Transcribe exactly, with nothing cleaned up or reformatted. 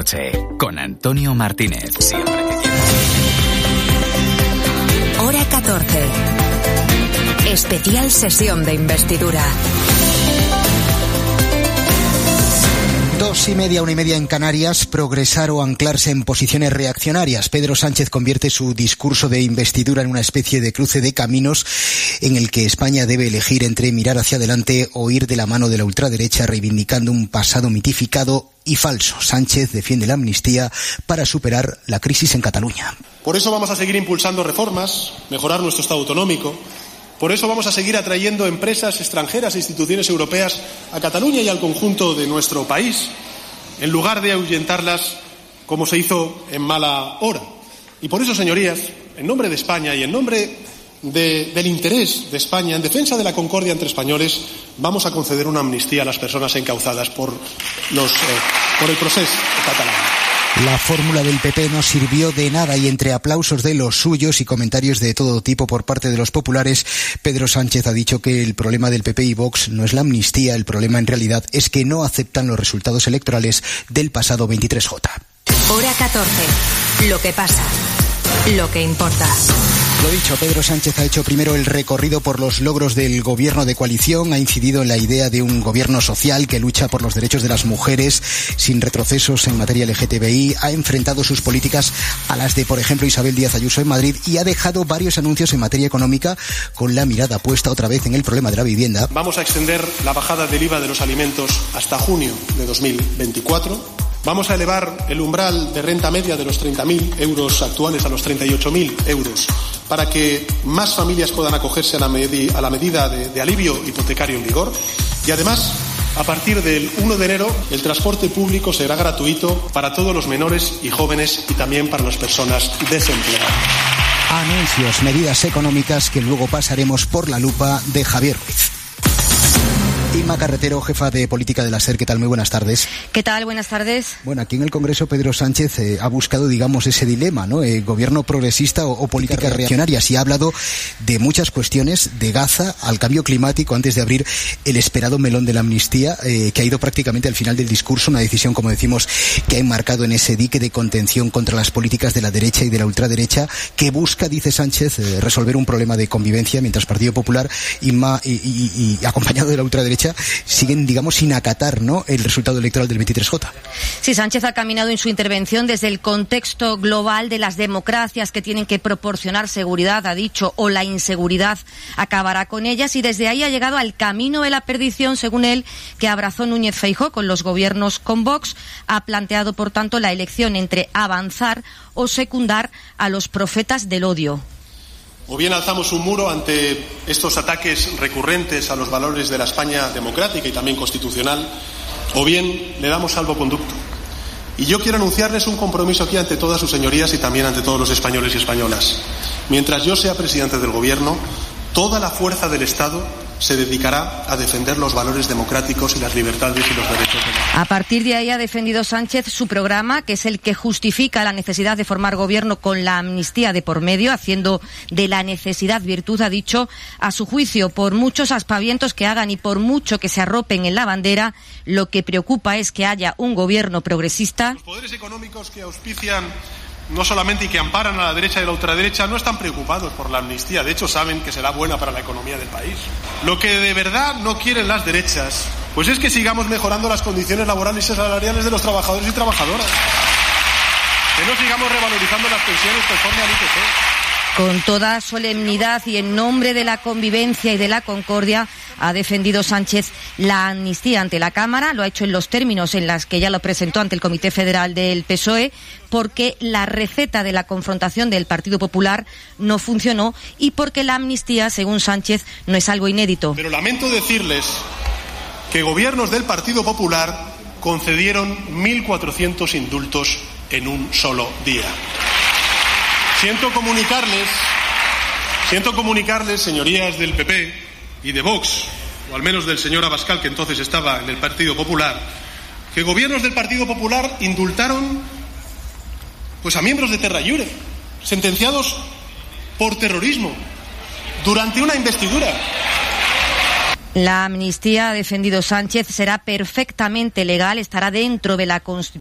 noche, con Antonio Martínez. Siempre que quieras. Hora catorce. Especial sesión de investidura. Dos y media, una y media en Canarias, progresar o anclarse en posiciones reaccionarias. Pedro Sánchez convierte su discurso de investidura en una especie de cruce de caminos en el que España debe elegir entre mirar hacia adelante o ir de la mano de la ultraderecha, reivindicando un pasado mitificado y falso. Sánchez defiende la amnistía para superar la crisis en Cataluña. Por eso vamos a seguir impulsando reformas, mejorar nuestro Estado autonómico. Por eso vamos a seguir atrayendo empresas extranjeras e instituciones europeas a Cataluña y al conjunto de nuestro país, en lugar de ahuyentarlas como se hizo en mala hora. Y por eso, señorías, en nombre de España y en nombre de, del interés de España, en defensa de la concordia entre españoles, vamos a conceder una amnistía a las personas encauzadas por, los, eh, por el proceso catalán. La fórmula del P P no sirvió de nada y entre aplausos de los suyos y comentarios de todo tipo por parte de los populares, Pedro Sánchez ha dicho que el problema del P P y Vox no es la amnistía, el problema en realidad es que no aceptan los resultados electorales del pasado veintitrés J. Hora catorce. Lo que pasa. Lo que importa. Lo dicho, Pedro Sánchez ha hecho primero el recorrido por los logros del gobierno de coalición, ha incidido en la idea de un gobierno social que lucha por los derechos de las mujeres sin retrocesos en materia L G T B I, ha enfrentado sus políticas a las de, por ejemplo, Isabel Díaz Ayuso en Madrid y ha dejado varios anuncios en materia económica con la mirada puesta otra vez en el problema de la vivienda. Vamos a extender la bajada del I V A de los alimentos hasta junio de dos mil veinticuatro. Vamos a elevar el umbral de renta media de los treinta mil euros actuales a los treinta y ocho mil euros para que más familias puedan acogerse a la, medi- a la medida de, de alivio hipotecario en vigor. Y además, a partir del uno de enero, el transporte público será gratuito para todos los menores y jóvenes y también para las personas desempleadas. Anuncios, medidas económicas que luego pasaremos por la lupa de Javier Ruiz. Inma Carretero, jefa de política de la SER, ¿qué tal? Muy buenas tardes. ¿Qué tal? Buenas tardes. Bueno, aquí en el Congreso Pedro Sánchez eh, ha buscado, digamos, ese dilema, ¿no? Eh, gobierno progresista o, o políticas reaccionarias, y ha hablado de muchas cuestiones, de Gaza al cambio climático, antes de abrir el esperado melón de la amnistía, eh, que ha ido prácticamente al final del discurso, una decisión, como decimos, que ha enmarcado en ese dique de contención contra las políticas de la derecha y de la ultraderecha, que busca, dice Sánchez, eh, resolver un problema de convivencia, mientras Partido Popular, Inma, y, y, y acompañado de la ultraderecha, siguen, digamos, sin acatar, ¿no?, el resultado electoral del veintitrés J. Sí, Sánchez ha caminado en su intervención desde el contexto global de las democracias que tienen que proporcionar seguridad, ha dicho, o la inseguridad acabará con ellas, y desde ahí ha llegado al camino de la perdición, según él, que abrazó Núñez Feijóo con los gobiernos con Vox. Ha planteado, por tanto, la elección entre avanzar o secundar a los profetas del odio. O bien alzamos un muro ante estos ataques recurrentes a los valores de la España democrática y también constitucional, o bien le damos salvoconducto. Y yo quiero anunciarles un compromiso aquí ante todas sus señorías y también ante todos los españoles y españolas. Mientras yo sea presidente del Gobierno, toda la fuerza del Estado se dedicará a defender los valores democráticos y las libertades y los derechos de la... A partir de ahí ha defendido Sánchez su programa, que es el que justifica la necesidad de formar gobierno con la amnistía de por medio, haciendo de la necesidad virtud, ha dicho. A su juicio, por muchos aspavientos que hagan y por mucho que se arropen en la bandera, lo que preocupa es que haya un gobierno progresista. Los poderes económicos que auspician no solamente y que amparan a la derecha y la ultraderecha no están preocupados por la amnistía, de hecho saben que será buena para la economía del país. Lo que de verdad no quieren las derechas, pues es que sigamos mejorando las condiciones laborales y salariales de los trabajadores y trabajadoras, que no sigamos revalorizando las pensiones conforme al I P C. Con toda solemnidad y en nombre de la convivencia y de la concordia, ha defendido Sánchez la amnistía ante la Cámara. Lo ha hecho en los términos en los que ya lo presentó ante el Comité Federal del P S O E, porque la receta de la confrontación del Partido Popular no funcionó y porque la amnistía, según Sánchez, no es algo inédito. Pero lamento decirles que gobiernos del Partido Popular concedieron mil cuatrocientos indultos en un solo día. Siento comunicarles, siento comunicarles, señorías del P P y de Vox, o al menos del señor Abascal, que entonces estaba en el Partido Popular, que gobiernos del Partido Popular indultaron pues a miembros de Terra Iure, sentenciados por terrorismo, durante una investidura. La amnistía, ha defendido Sánchez, será perfectamente legal, estará dentro de la Constitución.